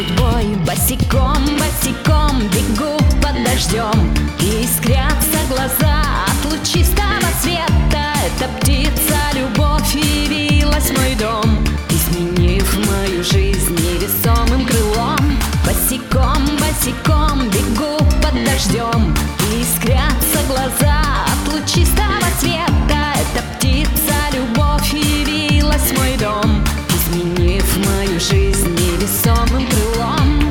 судьбой. Босиком, босиком бегу под дождем, и искрятся глаза от лучистого света. Эта птица любовь явилась в мой дом, изменив мою жизнь невесомым крылом. Босиком, босиком бегу под дождем, и искрятся глаза от лучистого света. Эта птица любовь явилась в мой дом, изменив мою жизнь невесомым крылом.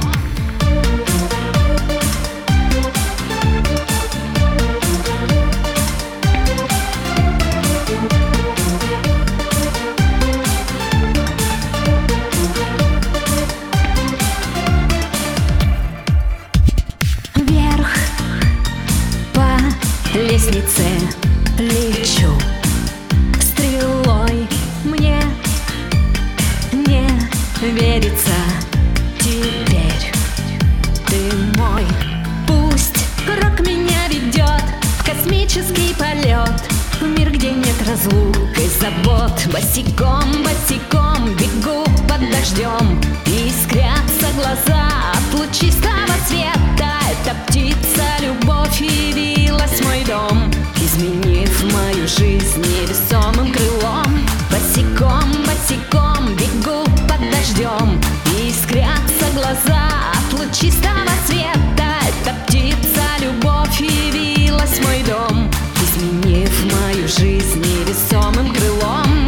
Вверх по лестнице лечу стрелой, мне не верится теперь. Ты мой, пусть рок меня ведет в космический полет, в мир, где нет разлук и забот. Босиком, босиком бегу под дождем, и искрятся глаза от лучистого света. Эта птица любовь явилась в мой дом, изменив мою жизнь невесомым крылом. Босиком, босиком бегу под дождем, и искрятся глаза от лучистого света. Эта птица любовь явилась в мой дом, изменив мою жизнь невесомым крылом.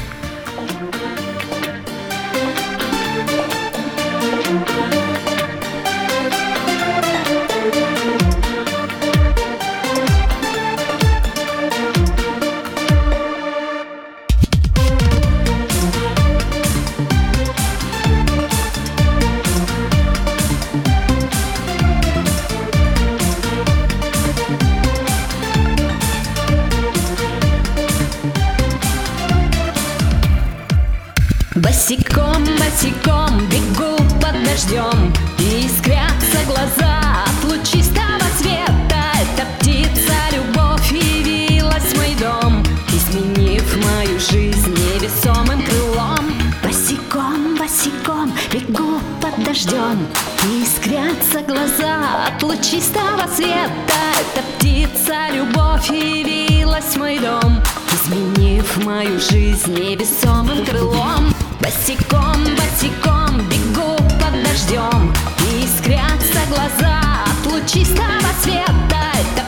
Босиком, босиком бегу под дождем, и искрятся глаза от лучистого света. Эта птица любовь явилась в мой дом, изменив мою жизнь невесомым крылом. Босиком, босиком бегу под дождем, и искрятся глаза от лучистого света. Эта птица любовь явилась в мой дом, изменив мою жизнь невесомым крылом. Босиком, босиком бегу под дождем, и искрятся глаза от лучистого света.